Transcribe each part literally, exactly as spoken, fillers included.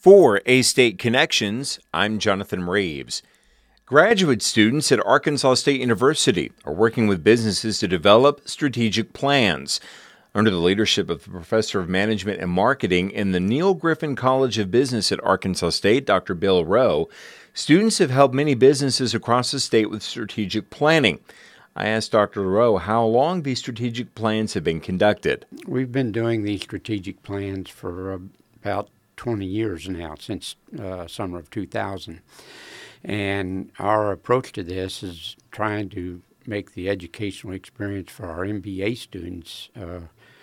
For A-State Connections, I'm Jonathan Raves. Graduate students at Arkansas State University are working with businesses to develop strategic plans. Under the leadership of the Professor of Management and Marketing in the Neil Griffin College of Business at Arkansas State, Doctor Bill Rowe, students have helped many businesses across the state with strategic planning. I asked Doctor Rowe how long these strategic plans have been conducted. We've been doing these strategic plans for uh, about twenty years now, since uh, summer of two thousand. And our approach to this is trying to make the educational experience for our M B A students uh,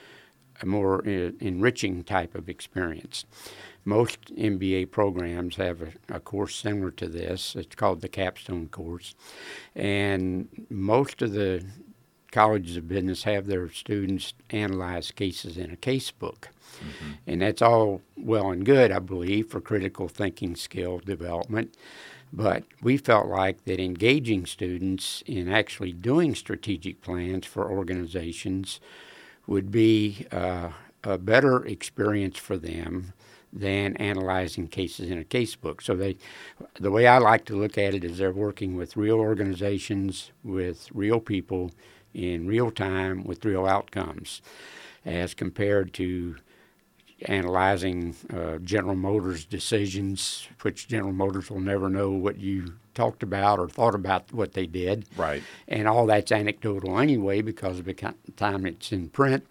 a more uh, enriching type of experience. Most M B A programs have a, a course similar to this. It's called the Capstone course. And most of the colleges of business have their students analyze cases in a casebook. Mm-hmm. And that's all well and good, I believe, for critical thinking skill development. But we felt like that engaging students in actually doing strategic plans for organizations would be uh, a better experience for them than analyzing cases in a casebook. So they, the way I like to look at it is they're working with real organizations, with real people, in real time, with real outcomes, as compared to analyzing uh, General Motors decisions, which General Motors will never know what you talked about or thought about what they did. Right. And all that's anecdotal anyway, because by the time it's in print,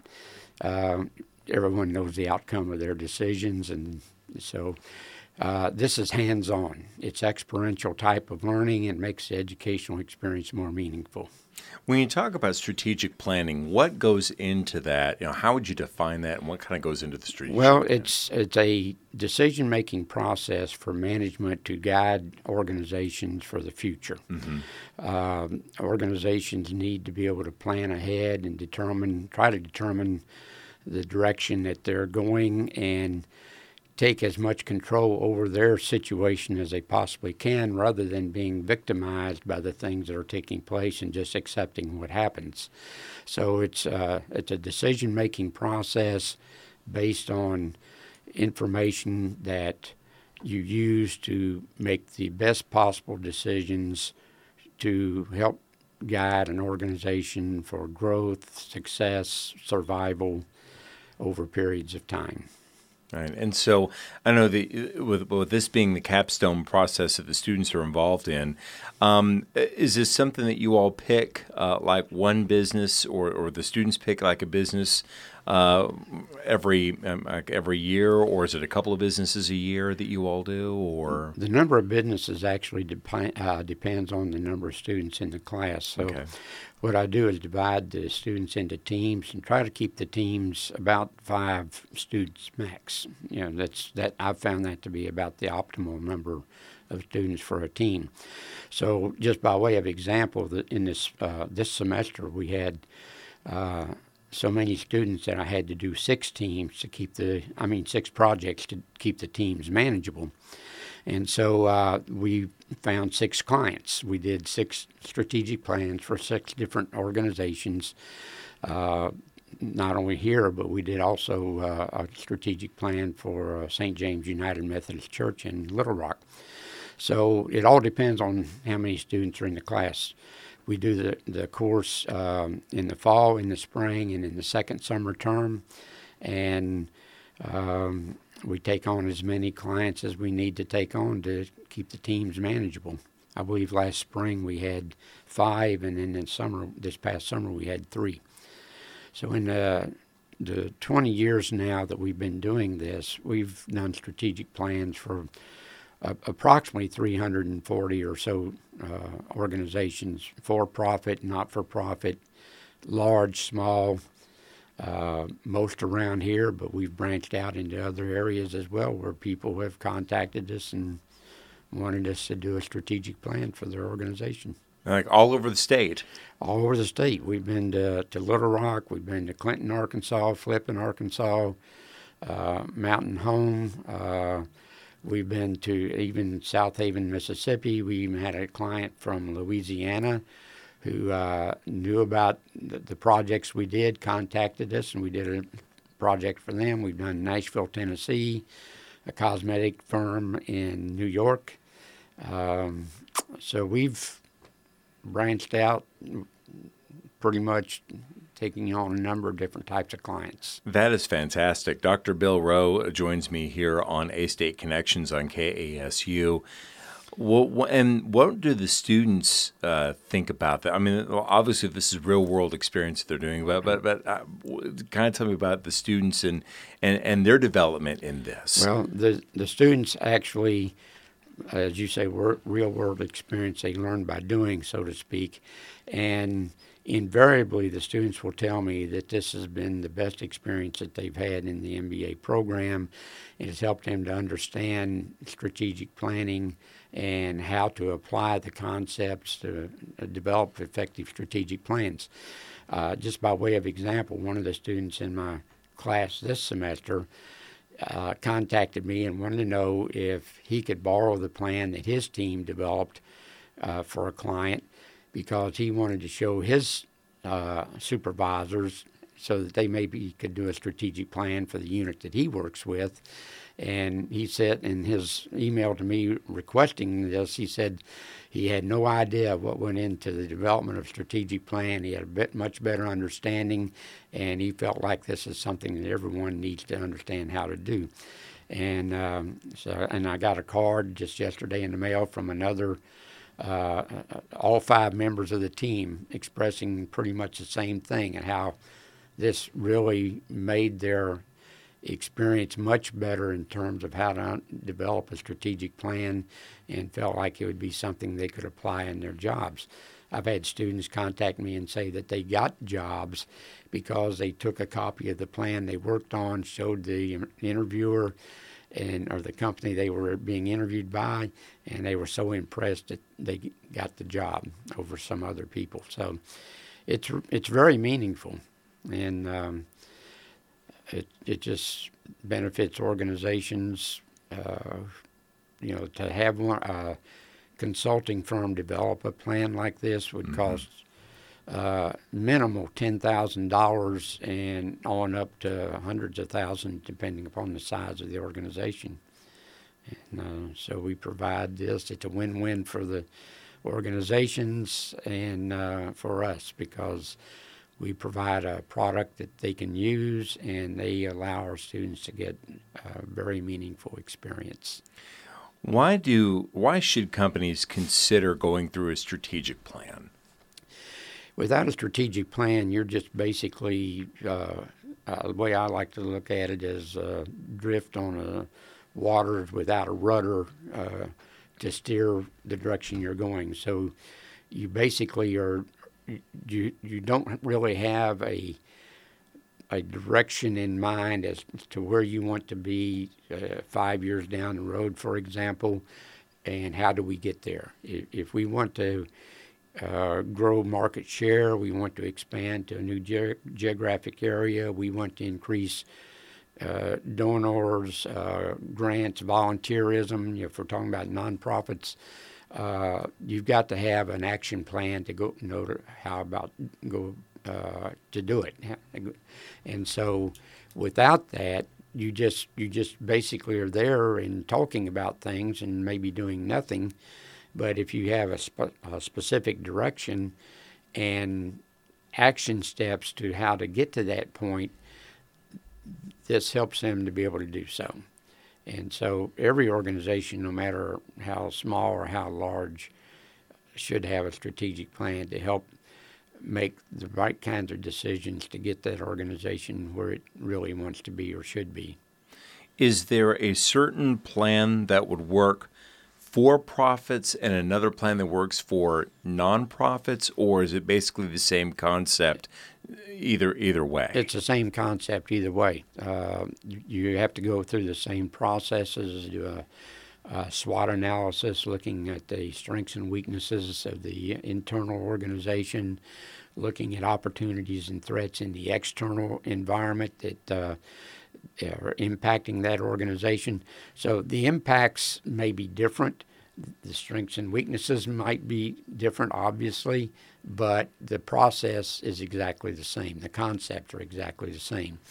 uh, everyone knows the outcome of their decisions. And so uh, this is hands-on. It's experiential type of learning and makes the educational experience more meaningful. When you talk about strategic planning, what goes into that? You know, how would you define that, and what kind of goes into the strategic Well, plan? it's it's a decision-making process for management to guide organizations for the future. Mm-hmm. Um, organizations need to be able to plan ahead and determine, try to determine the direction that they're going and take as much control over their situation as they possibly can, rather than being victimized by the things that are taking place and just accepting what happens. So it's uh, it's a decision-making process based on information that you use to make the best possible decisions to help guide an organization for growth, success, survival over periods of time. Right. And so I know the with, with this being the capstone process that the students are involved in, um, is this something that you all pick, uh, like one business, or, or the students pick like a business uh, every um, like every year, or is it a couple of businesses a year that you all do? Or the number of businesses actually dep- uh, depends on the number of students in the class. So okay. What I do is divide the students into teams and try to keep the teams about five students max. You know, that's that I've found that to be about the optimal number of students for a team. So just by way of example, that in this uh, this semester we had uh, so many students that I had to do six teams to keep the, I mean six projects to keep the teams manageable. And so uh, we found six clients. We did six strategic plans for six different organizations, uh, not only here, but we did also uh, a strategic plan for uh, Saint James United Methodist Church in Little Rock. So it all depends on how many students are in the class. We do the, the course um, in the fall, in the spring, and in the second summer term. And um, we take on as many clients as we need to take on to keep the teams manageable. I believe last spring we had five, and then in summer, this past summer, we had three. So in the, the twenty years now that we've been doing this, we've done strategic plans for uh, approximately three hundred forty or so uh, organizations, for-profit, not-for-profit, large, small, Uh, most around here, but we've branched out into other areas as well where people have contacted us and wanted us to do a strategic plan for their organization. Like all over the state? All over the state. We've been to, to Little Rock, we've been to Clinton, Arkansas, Flippin, Arkansas, uh, Mountain Home. Uh, we've been to even South Haven, Mississippi. We even had a client from Louisiana who uh, knew about the, the projects we did, contacted us, and we did a project for them. We've done Nashville, Tennessee, a cosmetic firm in New York. Um, so we've branched out pretty much, taking on a number of different types of clients. That is fantastic. Doctor Bill Rowe joins me here on A-State Connections on K A S U. Well, and what do the students uh, think about that? I mean, obviously, this is real-world experience that they're doing, but but but uh, kind of tell me about the students and, and, and their development in this. Well, the the students actually, as you say, were real-world experience. They learn by doing, so to speak, and invariably, the students will tell me that this has been the best experience that they've had in the M B A program. It has helped them to understand strategic planning and how to apply the concepts to uh, develop effective strategic plans. Uh, just by way of example, one of the students in my class this semester uh, contacted me and wanted to know if he could borrow the plan that his team developed uh, for a client, because he wanted to show his uh, supervisors so that they maybe could do a strategic plan for the unit that he works with. And he said in his email to me requesting this, he said he had no idea what went into the development of strategic plan. He had a bit much better understanding, and he felt like this is something that everyone needs to understand how to do. And um, so, and I got a card just yesterday in the mail from another Uh, all five members of the team expressing pretty much the same thing, and how this really made their experience much better in terms of how to develop a strategic plan, and felt like it would be something they could apply in their jobs. I've had students contact me and say that they got jobs because they took a copy of the plan they worked on, showed the interviewer and or the company they were being interviewed by, and they were so impressed that they got the job over some other people. So it's it's very meaningful, and um, it it just benefits organizations. Uh, you know, to have one uh, consulting firm develop a plan like this would mm-hmm. cost uh, minimal ten thousand dollars and on up to hundreds of thousands, depending upon the size of the organization. And uh, so we provide this. It's a win-win for the organizations and uh, for us, because we provide a product that they can use, and they allow our students to get a very meaningful experience. Why do why should companies consider going through a strategic plan? Without a strategic plan, you're just basically, uh, uh, the way I like to look at it is uh, drift on a water without a rudder uh, to steer the direction you're going. So you basically are, you you don't really have a a direction in mind as to where you want to be uh, five years down the road, for example, and how do we get there. If, if we want to Uh, grow market share, we want to expand to a new ge- geographic area, we want to increase uh, donors, uh, grants, volunteerism. You know, if we're talking about nonprofits, uh, you've got to have an action plan to go know to how about go uh, to do it. And so, without that, you just you just basically are there and talking about things and maybe doing nothing. But if you have a, spe- a specific direction and action steps to how to get to that point, this helps them to be able to do so. And so every organization, no matter how small or how large, should have a strategic plan to help make the right kinds of decisions to get that organization where it really wants to be or should be. Is there a certain plan that would work for profits and another plan that works for nonprofits, or is it basically the same concept either either way? It's the same concept either way. Uh, you have to go through the same processes, do a, a SWOT analysis, looking at the strengths and weaknesses of the internal organization, looking at opportunities and threats in the external environment that uh, are impacting that organization. So the impacts may be different. The strengths and weaknesses might be different, obviously, but the process is exactly the same. The concepts are exactly the same.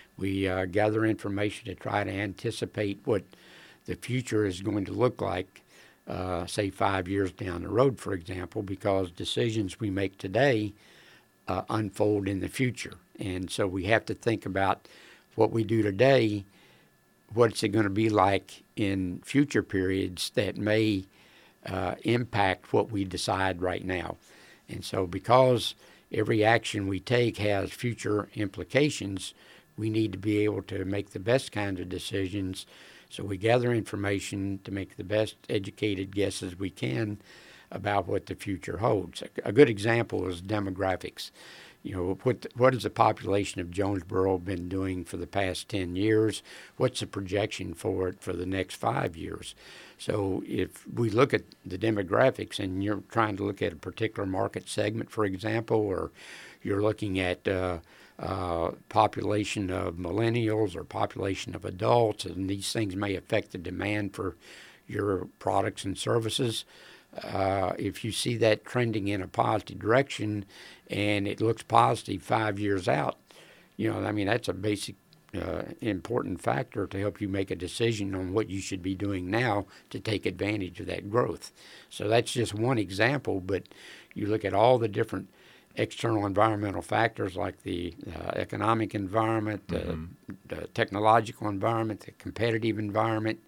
We uh, gather information to try to anticipate what the future is going to look like, uh, say five years down the road, for example, because decisions we make today uh, unfold in the future. And so we have to think about what we do today, what's it going to be like in future periods that may uh, impact what we decide right now. And so because every action we take has future implications, we need to be able to make the best kinds of decisions. So we gather information to make the best educated guesses we can about what the future holds. A good example is demographics. You know, what what has the population of Jonesboro been doing for the past ten years? What's the projection for it for the next five years? So if we look at the demographics and you're trying to look at a particular market segment, for example, or you're looking at uh, uh, population of millennials or population of adults, and these things may affect the demand for your products and services. Uh, if you see that trending in a positive direction and it looks positive five years out, you know, I mean, that's a basic uh, important factor to help you make a decision on what you should be doing now to take advantage of that growth. So that's just one example, but you look at all the different external environmental factors like the uh, economic environment, mm-hmm. the, the technological environment, the competitive environment,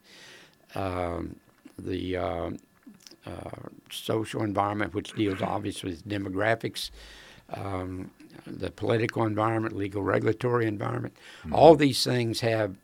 um, the uh, uh, social environment, which deals obviously with demographics, um, the political environment, legal regulatory environment. Mm-hmm. All these things have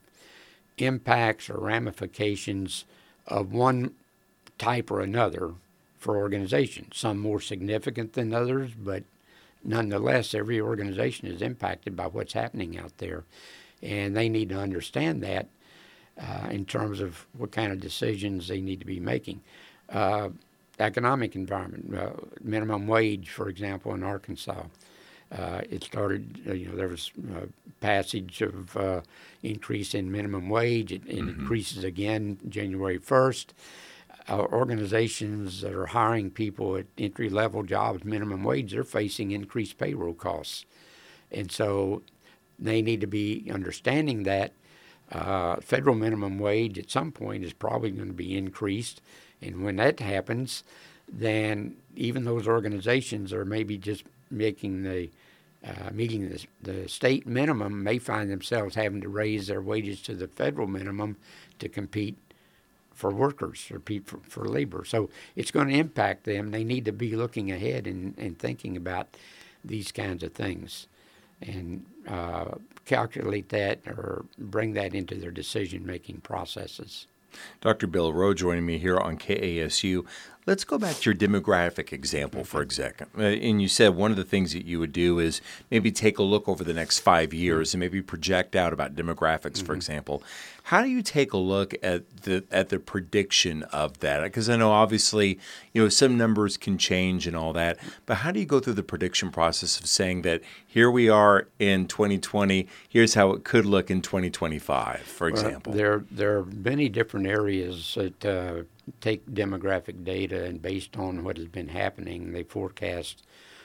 impacts or ramifications of one type or another for organizations, some more significant than others, but nonetheless, every organization is impacted by what's happening out there, and they need to understand that uh, in terms of what kind of decisions they need to be making. Uh, economic environment, uh, minimum wage, for example, in Arkansas. Uh, it started, uh, you know, there was uh, passage of uh, increase in minimum wage. It, it mm-hmm. increases again January first. Uh, organizations that are hiring people at entry-level jobs, minimum wage, they're facing increased payroll costs. And so they need to be understanding that uh, federal minimum wage at some point is probably going to be increased. And when that happens, then even those organizations are maybe just making the uh, meeting the, the state minimum may find themselves having to raise their wages to the federal minimum to compete for workers or people for, for labor. So it's going to impact them. They need to be looking ahead and, and thinking about these kinds of things and uh, calculate that or bring that into their decision-making processes. Doctor Bill Rowe joining me here on K A S U. Let's go back to your demographic example for a second. Uh, and you said one of the things that you would do is maybe take a look over the next five years and maybe project out about demographics, mm-hmm. for example. How do you take a look at the at the prediction of that? Because I know obviously, you know, some numbers can change and all that, but how do you go through the prediction process of saying that here we are in twenty twenty, here's how it could look in twenty twenty-five, for example? Well, there, there are many different areas that uh, take demographic data, and based on what has been happening, they forecast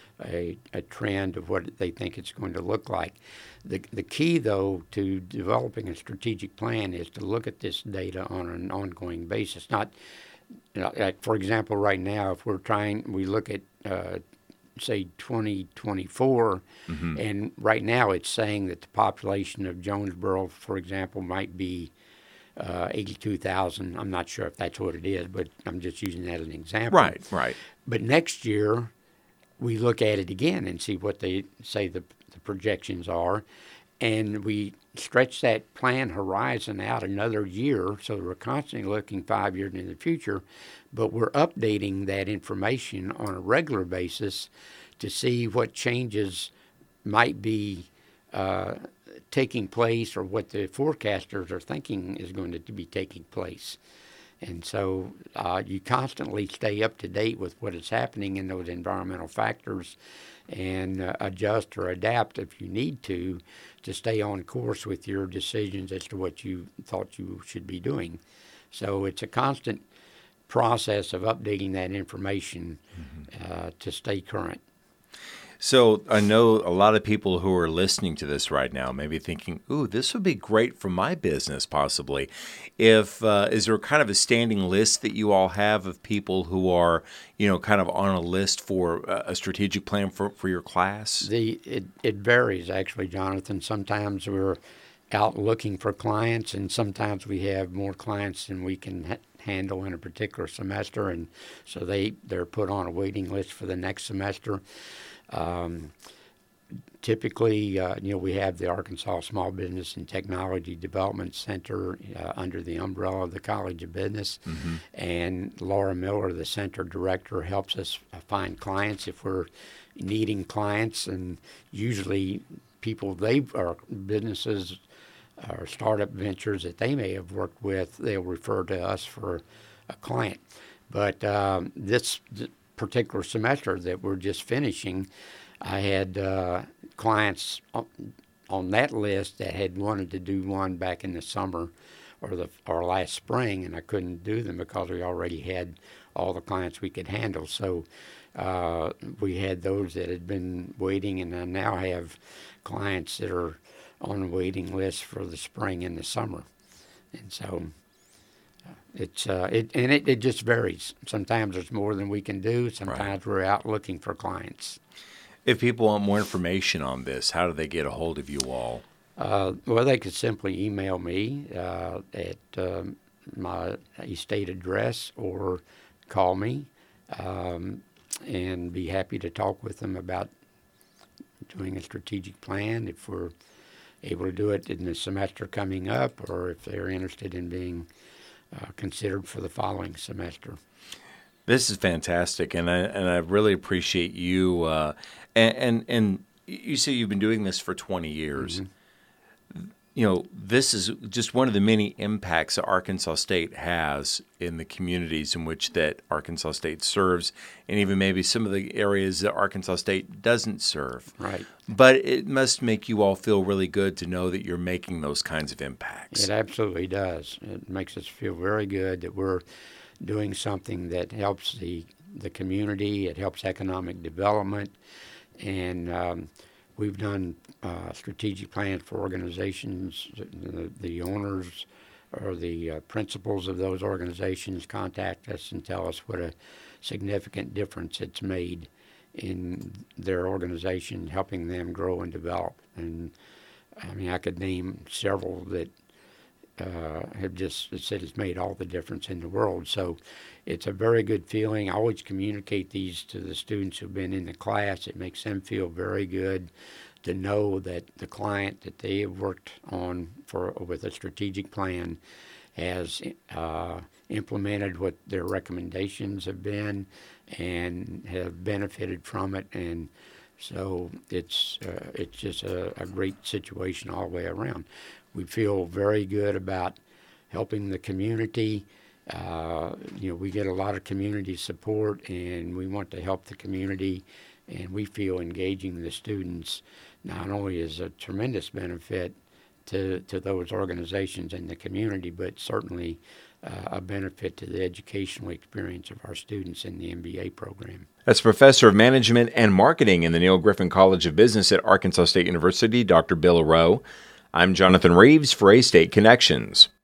a, a trend of what they think it's going to look like. The, the key, though, to developing a strategic plan is to look at this data on an ongoing basis. Not, you know, like for example, right now, if we're trying, we look at, uh, say, twenty twenty-four, mm-hmm. and right now it's saying that the population of Jonesboro, for example, might be Uh, eighty-two thousand. I'm not sure if that's what it is, but I'm just using that as an example. Right, right. But next year, we look at it again and see what they say the, the projections are, and we stretch that plan horizon out another year, so we're constantly looking five years into the future, but we're updating that information on a regular basis to see what changes might be uh, taking place or what the forecasters are thinking is going to be taking place. And so uh, you constantly stay up to date with what is happening in those environmental factors and uh, adjust or adapt if you need to to stay on course with your decisions as to what you thought you should be doing. So it's a constant process of updating that information mm-hmm. uh, to stay current. So I know a lot of people who are listening to this right now may be thinking, "Ooh, this would be great for my business, possibly." If uh, is there kind of a standing list that you all have of people who are, you know, kind of on a list for a a strategic plan for, for your class? The it, it varies actually, Jonathan. Sometimes we're out looking for clients, and sometimes we have more clients than we can ha- handle in a particular semester, and so they they're put on a waiting list for the next semester. Um, typically, uh, you know, we have the Arkansas Small Business and Technology Development Center uh, under the umbrella of the College of Business, mm-hmm. and Laura Miller, the center director, helps us find clients if we're needing clients, and usually people they are businesses or startup ventures that they may have worked with, they'll refer to us for a client. But um, this, this particular semester that we're just finishing, I had uh, clients on, on that list that had wanted to do one back in the summer or the or last spring, and I couldn't do them because we already had all the clients we could handle. So uh, we had those that had been waiting, and I now have clients that are on the waiting list for the spring and the summer. And so uh, it's uh, it and it, it just varies. Sometimes there's more than we can do. Sometimes right. we're out looking for clients. If people want more information on this, how do they get a hold of you all? Uh, well, they could simply email me uh, at um, my estate address or call me um, and be happy to talk with them about doing a strategic plan if we're able to do it in the semester coming up, or if they're interested in being uh, considered for the following semester. This is fantastic, and I and I really appreciate you. Uh, and, and and you say you've been doing this for twenty years. Mm-hmm. You know, this is just one of the many impacts that Arkansas State has in the communities in which that Arkansas State serves, and even maybe some of the areas that Arkansas State doesn't serve. Right. But it must make you all feel really good to know that you're making those kinds of impacts. It absolutely does. It makes us feel very good that we're doing something that helps the the community. It helps economic development, and um, we've done uh, strategic plans for organizations. The, the owners or the uh, principals of those organizations contact us and tell us what a significant difference it's made in their organization, helping them grow and develop. And I mean, I could name several that uh, have just said it's made all the difference in the world. So it's a very good feeling. I always communicate these to the students who've been in the class. It makes them feel very good to know that the client that they have worked on for with a strategic plan has uh, implemented what their recommendations have been and have benefited from it. And so it's uh, it's just a, a great situation all the way around. We feel very good about helping the community. Uh, you know, we get a lot of community support, and we want to help the community. And we feel engaging the students not only is a tremendous benefit to to those organizations and the community, but certainly uh, a benefit to the educational experience of our students in the M B A program. That's Professor of Management and Marketing in the Neil Griffin College of Business at Arkansas State University, Doctor Bill Rowe. I'm Jonathan Reeves for A-State Connections.